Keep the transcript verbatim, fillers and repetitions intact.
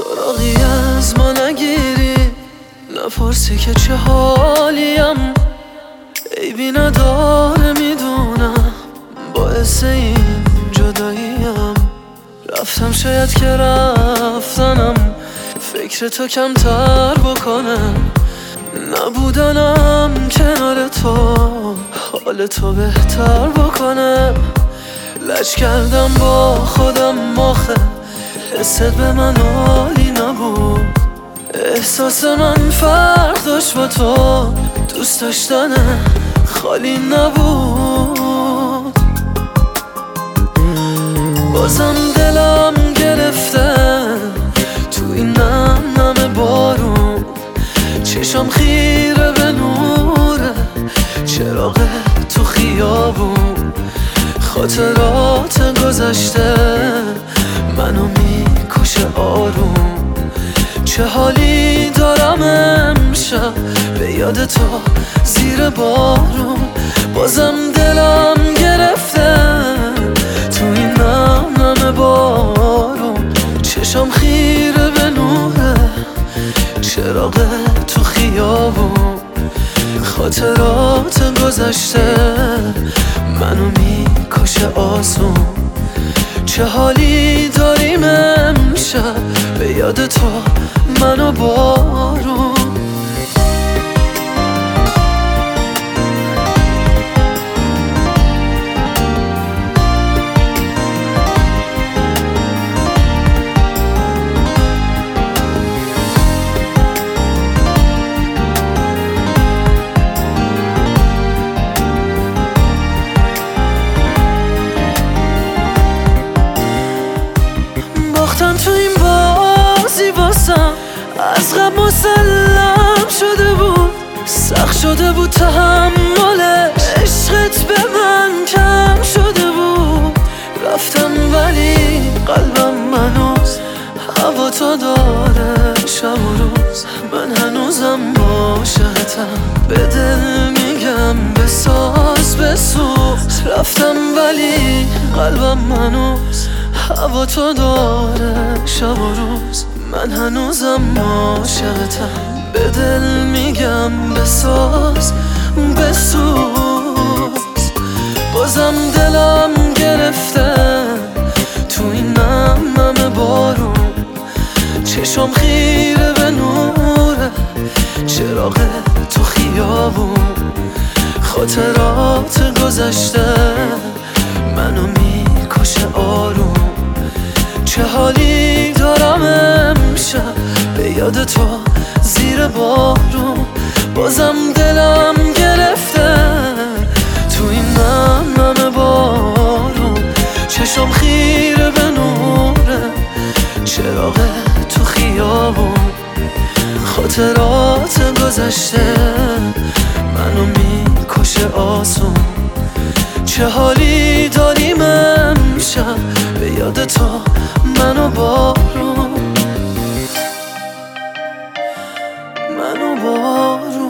سراغی از ما نگیری، نپرسی که چه حالیم. عیبی نداره میدونم، باعث این جداییم. رفتم شاید که رفتنم فکر تو کمتر بکنم. نبودنم کنار تو حال تو بهتر بکنم. لج کردم با خودم آخه حست به من عالی نبود. احساس من فرق داشت با تو، دوست داشتن خالی نبود. بازم دلم گرفته تو این نم نم بارون. چشم خیره به نوره چراغ تو خیابون. خاطرات گذشته منو میکشه آروم. چه حالی دارم امشب به یاد تو زیر بارون. بازم دلم گرفته تو این نم نم بارون. چشم خیره به نوره چراغ تو خیابون. خاطرات گذشته منو میکشه آسون. چه حالی داریم امشب به یاد تو منو بارون. باختم تو این بازی واسم از غم مسلم شده بود. سخت شده بود تحمل عشقت به من کم شده بود. رفتم ولی قلبم منوز هوا تو داره شب و روز. من هنوزم عاشقتم به دل میگم بساز بسوز. رفتم ولی قلبم منوز هوا تو داره شب و روز. من هنوزم عاشقتم به دل میگم بساز بسوز. بازم دلم گرفته تو این نم نم بارون. چشم خیره به نوره چراغ تو خیابون. خاطرات گذشته منو میکشه آروم. چه حالی دارم امشب به یاد تو زیر بارون. بازم دلم گرفته تو این نم نم بارون. چشم خیره به نوره چراغ تو خیابون. خاطرات گذشته منو میکشه آسون. چه حالی داریم امشب به یاد تو منو بارون منو بارون.